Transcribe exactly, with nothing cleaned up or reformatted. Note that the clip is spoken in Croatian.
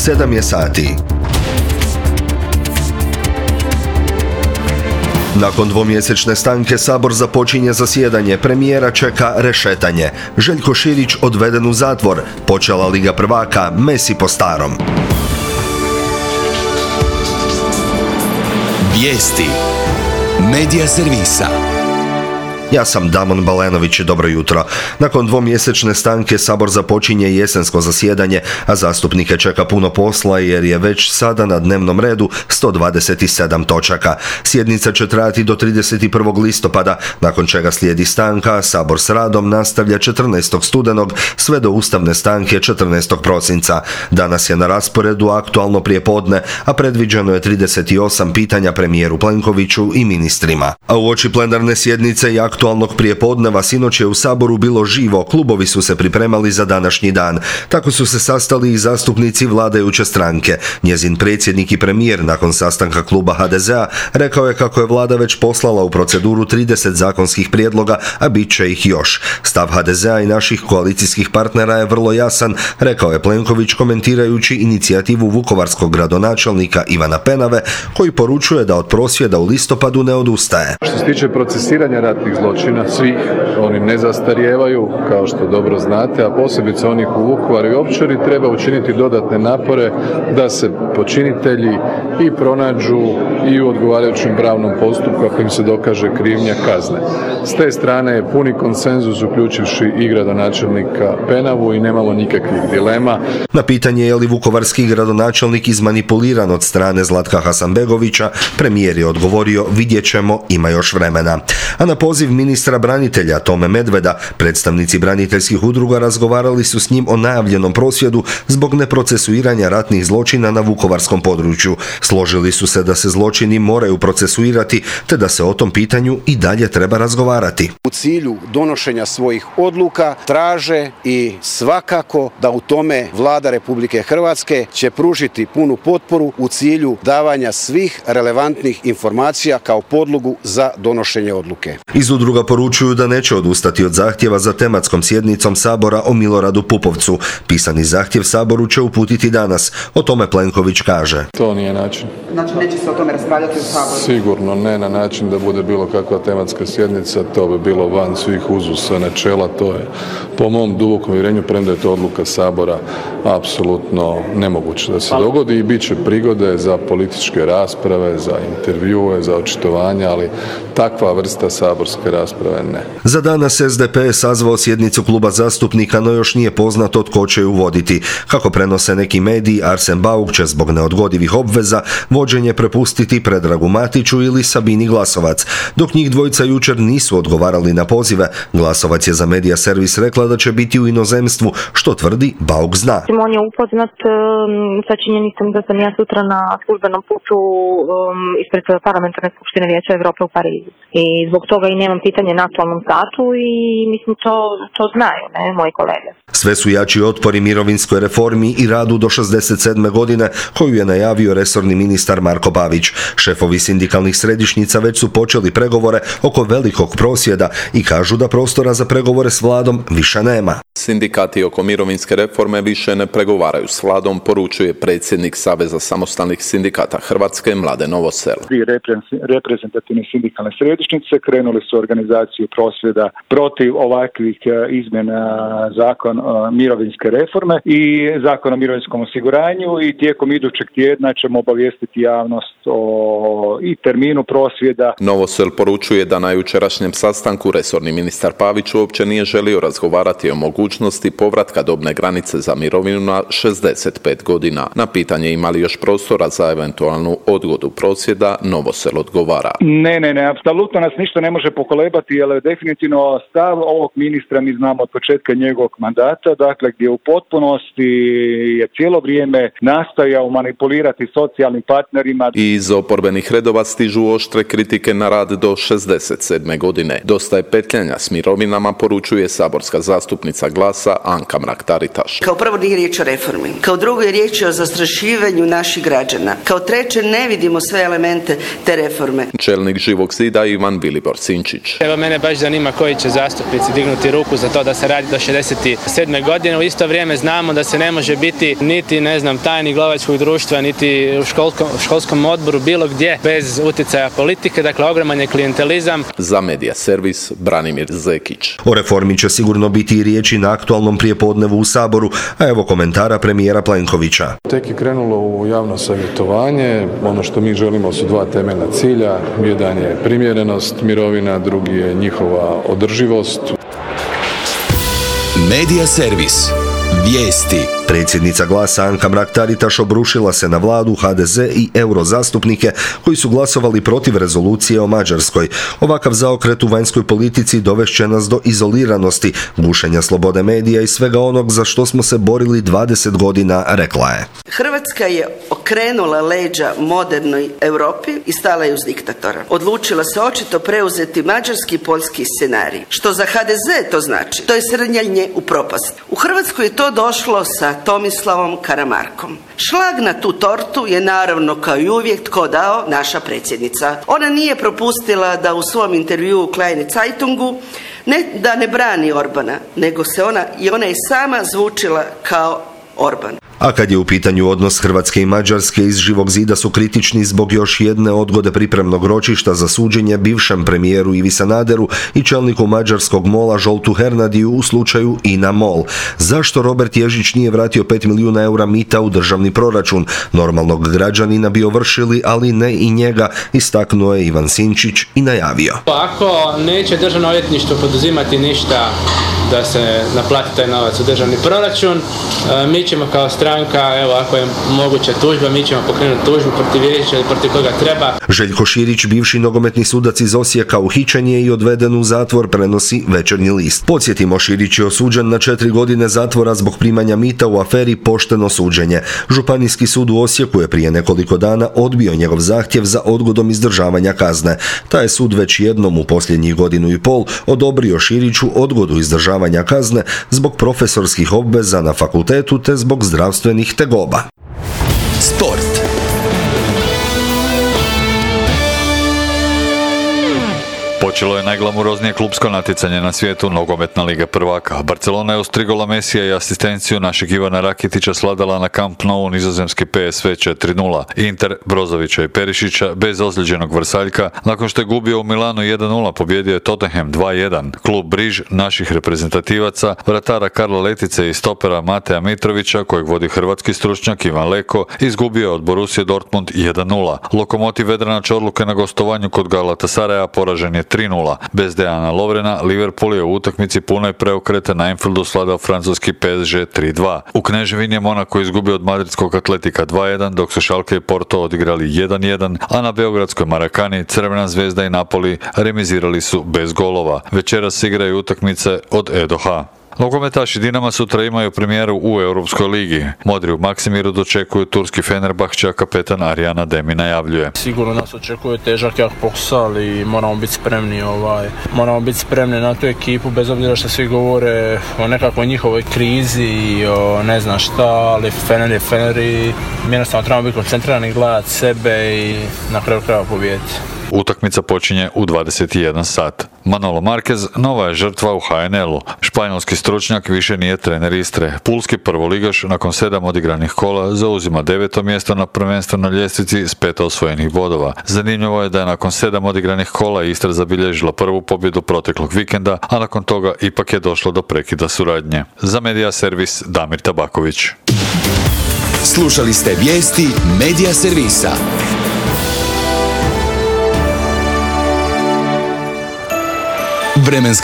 sedam je sati. Nakon dvomjesečne stanke Sabor započinje zasjedanje, premijera čeka rešetanje. Željko Širić odveden u zatvor, počela Liga prvaka, Messi po starom. Vijesti Medija servisa. Ja sam Damon Balenović i dobro jutro. Nakon dvomjesečne stanke Sabor započinje jesensko zasjedanje, a zastupnike čeka puno posla jer je već sada na dnevnom redu sto dvadeset sedam točaka. Sjednica će trajati do trideset prvog listopada, nakon čega slijedi stanka, Sabor s radom nastavlja četrnaestog studenog sve do ustavne stanke četrnaestog prosinca. Danas je na rasporedu aktualno prijepodne, a predviđeno je trideset osam pitanja premijeru Plenkoviću i ministrima. A uoči plenarne sjednice i aktualnog prijepodneva sinoć je u Saboru bilo živo, klubovi su se pripremali za današnji dan. Tako su se sastali i zastupnici vladajuće stranke. Njezin predsjednik i premijer nakon sastanka kluba ha de zea rekao je kako je vlada već poslala u proceduru trideset zakonskih prijedloga, a bit će ih još. Stav ha de zea i naših koalicijskih partnera je vrlo jasan, rekao je Plenković komentirajući inicijativu vukovarskog gradonačelnika Ivana Penave, koji poručuje da od prosvjeda u listopadu ne odustaje. Što se tiče procesiranja ratnih zločina, svih, oni ne zastarijevaju, kao što dobro znate, a posebice onih u Vukovaru i Ovčari, treba učiniti dodatne napore da se počinitelji i pronađu i u odgovarajućem pravnom postupku, ako im se dokaže krivnja, kazne. S te strane je puni konsenzus, uključivši i gradonačelnika Penavu, i nemamo nikakvih dilema. Na pitanje je li vukovarski gradonačelnik izmanipuliran od strane Zlatka Hasanbegovića, premijer je odgovorio: vidjet ćemo, ima još vremena. A na poziv ministra branitelja Tome Medveda, predstavnici braniteljskih udruga razgovarali su s njim o najavljenom prosvjedu zbog neprocesuiranja ratnih zločina na vukovarskom području. Složili su se da se zločini moraju procesuirati, te da se o tom pitanju i dalje treba razgovarati. U cilju donošenja svojih odluka traže i svakako da u tome Vlada Republike Hrvatske će pružiti punu potporu u cilju davanja svih relevantnih informacija kao podlogu za donošenje odluke. Iz udruga poručuju da neće odustati od zahtjeva za tematskom sjednicom Sabora o Miloradu Pupovcu. Pisani zahtjev Saboru će uputiti danas. O tome Plenković kaže: to nije način. Znači neće se o tome raspravljati u Saboru? Sigurno ne na način da bude bilo kakva tematska sjednica, to bi bilo van svih uzusa, načela, to je po mom dubokom uvjerenju, premda je to odluka Sabora, apsolutno nemoguće da se dogodi, i bit će prigode za političke rasprave, za intervjue, za očitovanja, ali takva vrsta saborske rasprave ne. Za danas es de pe je sazvao sjednicu kluba zastupnika, no još nije poznato tko će ju voditi. Kako prenose neki mediji, Arsen Bauk će zbog neodgodivih obveza vođenje prepustiti Predragu Matiću ili Sabini Glasovac. Dok njih dvojica jučer nisu odgovarali na pozive, Glasovac je za Medija servis rekla da će biti u inozemstvu, što tvrdi Bauk zna. On je upoznat um, sa činjenicom da sam ja sutra na službenom putu um, ispred parlamentarne skupštine Vijeća Europe u Parizu. I zbog toga i nemam pitanje na aktualnom satu i mislim to, to znaju, ne, moji kolege. Sve su jači otpori mirovinskoj reformi i radu do šezdeset sedme godine, koju je najavio resorni ministar Marko Pavić. Šefovi sindikalnih središnjica već su počeli pregovore oko velikog prosvjeda i kažu da prostora za pregovore s vladom više nema. Sindikati oko mirovinske reforme više ne pregovaraju s vladom, poručuje predsjednik Saveza samostalnih sindikata Hrvatske Mladen Novosel. Tri reprezentativne sindikalne središnjice krenuli su organizaciju prosvjeda protiv ovakvih izmjena zakona mirovinske reforme i zakona o mirovinskom osiguranju, i tijekom idućeg tjedna ćemo obavijestiti javnost o i terminu prosvjeda. Novosel poručuje da na jučerašnjem sastanku resorni ministar Pavić uopće nije želio razgovarati o mogućnosti povratka dobne granice za mirovinu na šezdeset pet godina. Na pitanje ima li još prostora za eventualnu odgodu prosvjeda, Novosel odgovara: Ne, ne, ne, apsolutno nas ništa ne može pokolebati, jer je definitivno stav ovog ministra, mi znamo od početka njegovog mandata, dakle gdje u potpunosti je cijelo vrijeme nastojao manipulirati socijalnim partnerima. I iz oporbenih redova stižu oštre kritike na rad do šezdeset sedme godine. Dosta je petljanja s mirovinama, poručuje saborska zastupnica Glasa Anka Mrak-Taritaš. Kao prvo nije riječ o reformi, kao drugo je riječ o zastrašivanju naših građana, kao treće ne vidimo sve elemente te reforme. Čelnik Živog zida Ivan Vilibor Sinčić. Vuković. Evo, mene baš zanima koji će zastupnici dignuti ruku za to da se radi do šezdeset sedme godine. U isto vrijeme znamo da se ne može biti niti, ne znam, tajnik lovačkog društva, niti u školskom, školskom odboru, bilo gdje, bez utjecaja politike. Dakle, ogroman je klijentelizam. Za Medija servis Branimir Zekić. O reformi će sigurno biti i riječi na aktualnom prijepodnevu u Saboru, a evo komentara premijera Plenkovića. Tek je krenulo u javno savjetovanje. Ono što mi želimo su dva temeljna cilja. Jedan je primjerenost mirovina, drugi je njihova održivost. Medija servis. Vijesti. Predsjednica Glasa Anka Mrak-Taritaš obrušila se na vladu, ha de ze i eurozastupnike koji su glasovali protiv rezolucije o Mađarskoj. Ovakav zaokret u vanjskoj politici dovešće nas do izoliranosti, gušenja slobode medija i svega onog za što smo se borili dvadeset godina, rekla je. Hrvatska je okrenula leđa modernoj Europi i stala je uz diktatora. Odlučila se očito preuzeti mađarski i poljski scenarij. Što za ha de ze to znači? To je srljanje u propast. U Hrvatskoj je to došlo sa Tomislavom Karamarkom. Šlag na tu tortu je naravno kao i uvijek tko dao, naša predsjednica. Ona nije propustila da u svom intervjuu u Kleine Zeitungu ne da ne brani Orbana, nego se ona i ona je sama zvučila kao Orban. A kad je u pitanju odnos Hrvatske i Mađarske, iz Živog zida su kritični zbog još jedne odgode pripremnog ročišta za suđenje bivšem premijeru Ivi Sanaderu i čelniku mađarskog mola Zsoltu Hernadiju u slučaju INA MOL. Zašto Robert Ježić nije vratio pet milijuna eura mita u državni proračun? Normalnog građanina bi ovršili, ali ne i njega, istaknuo je Ivan Sinčić i najavio. Ako neće državno odvjetništvo poduzimati ništa da se naplati taj novac u državni proračun, mi ćemo kao stranka, evo ako je moguća tužba, mi ćemo pokrenuti tužbu protiv Ježića ili protiv koga treba. Željko Širić, bivši nogometni sudac iz Osijeka, uhićen je i odveden u zatvor, prenosi Večernji list. Podsjetimo, Širić je osuđen na četiri godine zatvora zbog primanja mita u aferi Pošteno suđenje. Županijski sud u Osijeku je prije nekoliko dana odbio njegov zahtjev za odgodom izdržavanja kazne. Taj je sud već jednom u posljednjih godinu i pol odobrio Širiću odgodu izdržavanja kazne zbog profesorskih obveza na fakultetu te zbog zdravstvenih tegoba. Sport. Počelo je najglamuroznije klupsko natjecanje na svijetu, nogometna liga prvaka. Barcelona je uz tri gola Mesija i asistenciju našeg Ivana Rakitića sladala na Camp Nou nizozemski pe es ve četiri nula. Inter Brozovića i Perišića bez ozlijeđenog Vrsaljka, nakon što je gubio u Milanu jedan nula, pobjedio je Tottenham dva jedan. Klub Briž naših reprezentativaca, vratara Karla Letice i stopera Mateja Mitrovića, kojeg vodi hrvatski stručnjak Ivan Leko, izgubio je od Borussia Dortmund jedan nula. Lokomotiv Vedrana Čorluke na gostovanju kod Galatasaraja poražen je tri nula. Bez Dejana Lovrena, Liverpool je u utakmici punoj preokreta na Anfieldu svladao francuski pe es ge tri dva. U Kneževini je Monako izgubio od madridskog Atletika dva jedan, dok su Schalke i Porto odigrali jedan jedan, a na beogradskoj Marakani Crvena zvezda i Napoli remizirali su bez golova. Večeras se igraju utakmice od e do ha. Nogometaši Dinama sutra imaju premijeru u Europskoj ligi. Modri u Maksimiru dočekuju turski Fenerbahče, a kapetan Ariana Demi najavljuje. Sigurno nas očekuje težak jak posao i moramo biti spremni ovaj, moramo biti spremni na tu ekipu, bez obzira što svi govore o nekakvoj njihovoj krizi i o ne znam šta, ali Fener je Fener i mi jednostavno trebamo biti koncentrirani, gledati sebe i na kraju krajeva pobijediti. Utakmica počinje u dvadeset jedan sat. Manolo Marquez nova je žrtva u ha en el-u. Španjolski stručnjak više nije trener Istre. Pulski prvoligaš nakon sedam odigranih kola zauzima deveto mjesto na prvenstvenoj ljestvici s pet osvojenih bodova. Zanimljivo je da je nakon sedam odigranih kola Istra zabilježila prvu pobjedu proteklog vikenda, a nakon toga ipak je došlo do prekida suradnje. Za Medija servis Damir Tabaković. Slušali ste vijesti Medija servisa. Vremenska